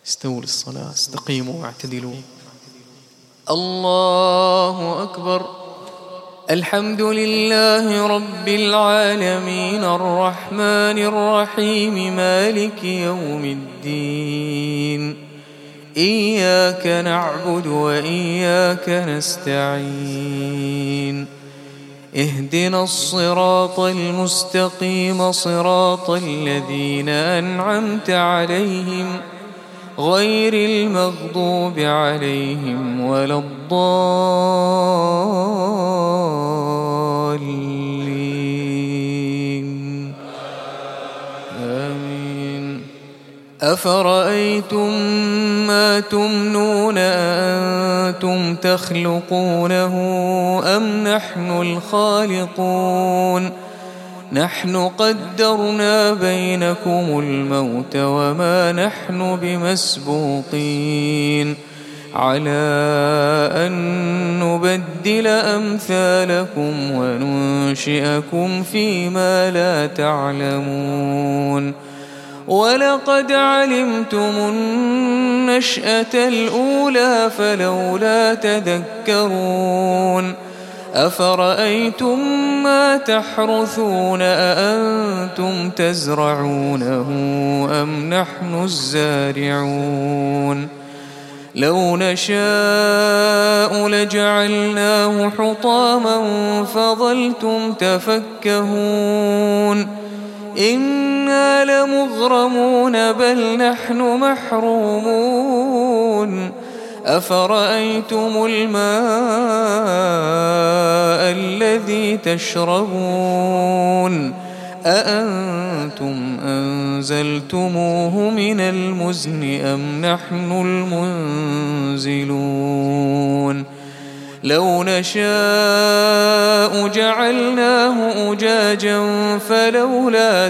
استووا للصلاة، استقيموا واعتدلوا. الله أكبر. الحمد لله رب العالمين الرحمن الرحيم مالك يوم الدين. إياك نعبد وإياك نستعين. اهدنا الصراط المستقيم صراط الذين أنعمت عليهم غير المغضوب عليهم ولا الضالين. آمين. أفرأيتم ما تمنون أأنتم تخلقونه أم نحن الخالقون؟ نحن قدرنا بينكم الموت وما نحن بمسبوقين على أن نبدل أمثالكم وننشئكم فيما لا تعلمون. ولقد علمتم النشأة الأولى فلولا تذكرون. أفرأيتم ما تحرثون أأنتم تزرعونه أم نحن الزارعون؟ لو نشاء لجعلناه حطاما فظلتم تفكهون. إنا لمغرمون بل نحن محرومون. أفرأيتم الماء الذي تشربون أأنتم أنزلتموه من المزن أم نحن المنزلون؟ لو نشاء جعلناه أجاجا فلولا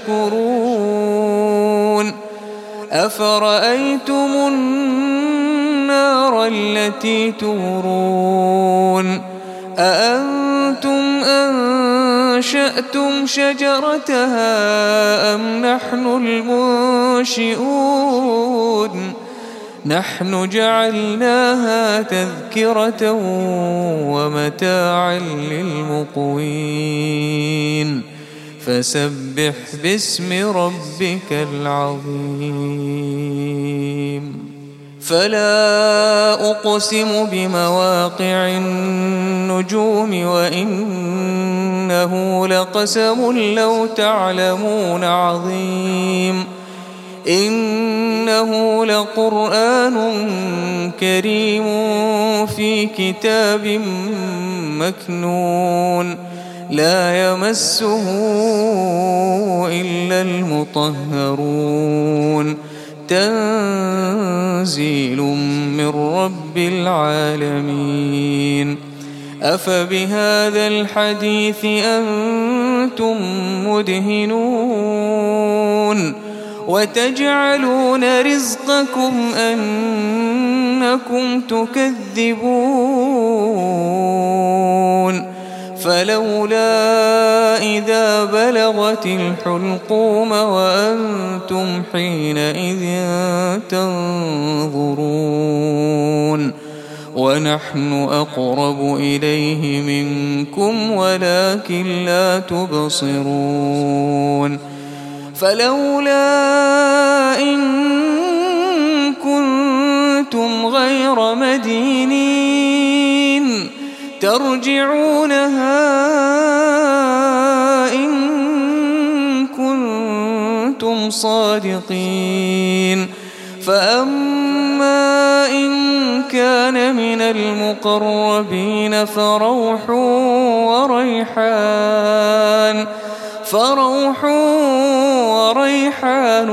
تشكرون. أفرأيتم النار التي تورون أأنتم أنشأتم شجرتها أم نحن المنشئون؟ نحن جعلناها تذكرة ومتاعا للمقوين. فسبح باسم ربك العظيم. فلا أقسم بمواقع النجوم وإنه لقسم لو تعلمون عظيم. إنه لقرآن كريم في كتاب مكنون لا يمسه إلا المطهرون. تنزيل من رب العالمين. أفبهذا الحديث أنتم مدهنون وتجعلون رزقكم أنكم تكذبون. فلولا إذا بلغت الحلقوم وأنتم حينئذ تنظرون ونحن أقرب إليه منكم ولكن لا تبصرون. فلولا إن كنتم غير مدينين ترجعونها إن كنتم صادقين. فأما إن كان من المقربين فروح وريحان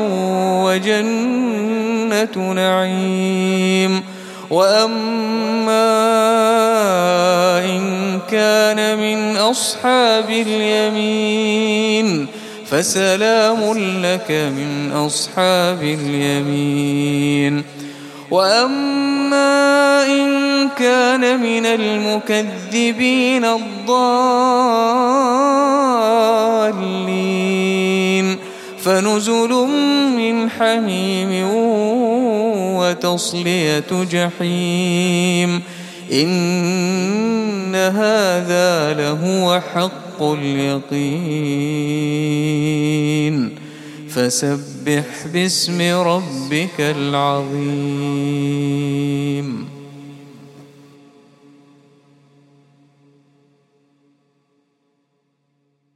وجنة نعيم. وأما إن كان من أصحاب اليمين فسلام لك من أصحاب اليمين. وأما إن كان من المكذبين الضالين فنزل من حميم تصلية جحيم إن هذا لهو حق اليقين فسبح باسم ربك العظيم.